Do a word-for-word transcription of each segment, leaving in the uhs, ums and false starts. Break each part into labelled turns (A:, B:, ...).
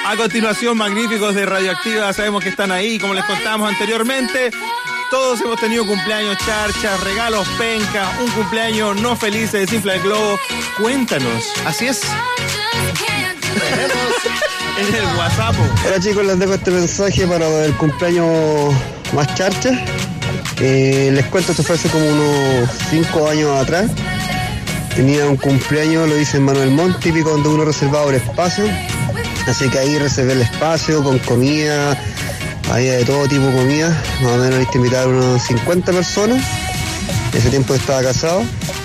A: A continuación, magníficos de Radioactiva, sabemos que están ahí, como les contábamos anteriormente. Todos hemos tenido cumpleaños charchas, regalos pencas, un cumpleaños no feliz de Desinfla el Globo. Cuéntanos.
B: Así es.
A: En el WhatsApp.
C: Hola chicos, les dejo este mensaje para el cumpleaños más charcha. Eh, les cuento, esto fue hace como unos cinco años atrás. Tenía un cumpleaños, lo hice en Manuel Montt, típico donde uno reservaba el espacio. Así que ahí reservé el espacio con comida, había de todo tipo de comida. Más o menos viste invitar a unos cincuenta personas. En ese tiempo estaba casado.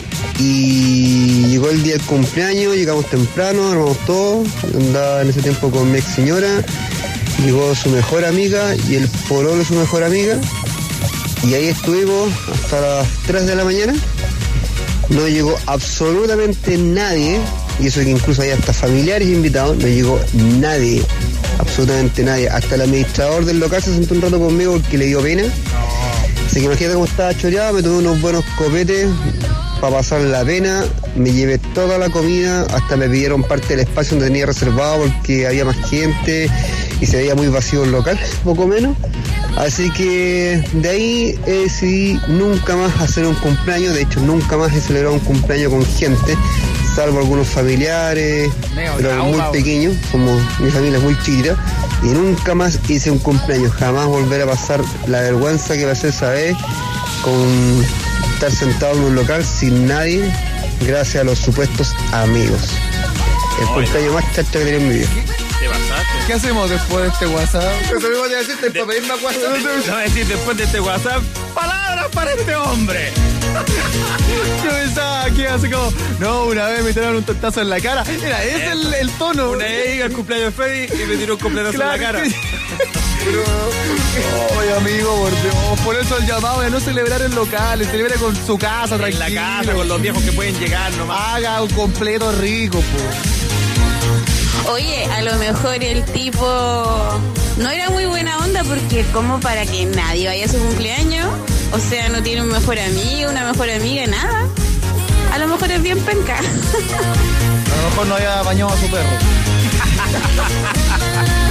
C: Y llegó el día del cumpleaños, llegamos temprano, armamos todo. Andaba en ese tiempo con mi ex señora. Llegó su mejor amiga y el pololo de su mejor amiga. Y ahí estuvimos hasta las tres de la mañana. No llegó absolutamente nadie. Y eso que incluso hay hasta familiares invitados. No llegó nadie. Absolutamente nadie. Hasta el administrador del local se sentó un rato conmigo porque le dio pena. Así que imagínate cómo estaba choreado. Me tomé unos buenos copetes para pasar la pena. Me llevé toda la comida. Hasta me pidieron parte del espacio donde tenía reservado porque había más gente y se veía muy vacío el local, poco menos. Así que de ahí eh, decidí nunca más hacer un cumpleaños. De hecho, nunca más he celebrado un cumpleaños con gente, salvo algunos familiares, Neo, pero no, muy wow. pequeños, como mi familia es muy chiquita. Y nunca más hice un cumpleaños. Jamás volver a pasar la vergüenza que pasé esa vez con estar sentado en un local sin nadie, gracias a los supuestos amigos. El Oye. cumpleaños más chacha que tenía en mi vida.
A: ¿Te pasaste?
B: ¿Qué hacemos después de este WhatsApp? Eso mismo te decirte para pedir más WhatsApp.
A: No voy a decir después de este WhatsApp, palabras para este hombre.
B: Yo pensaba que así como, no, una vez me tiraron un tontazo en la cara. Mira, ese es el, el tono.
A: Una vez iba al cumpleaños de Freddy y me tiró un completazo claro, en la cara.
B: Pero, oye amigo, por Dios, por eso el llamado de no celebrar en locales, celebre con su casa, tranquilo.
A: En la casa, con los viejos que pueden llegar nomás.
B: Haga un completo rico, po.
D: Oye, a lo mejor el tipo no era muy buena onda porque como para que nadie vaya a su cumpleaños, o sea, no tiene un mejor amigo, una mejor amiga, nada. A lo mejor es bien penca.
B: A lo mejor no había bañado a su perro.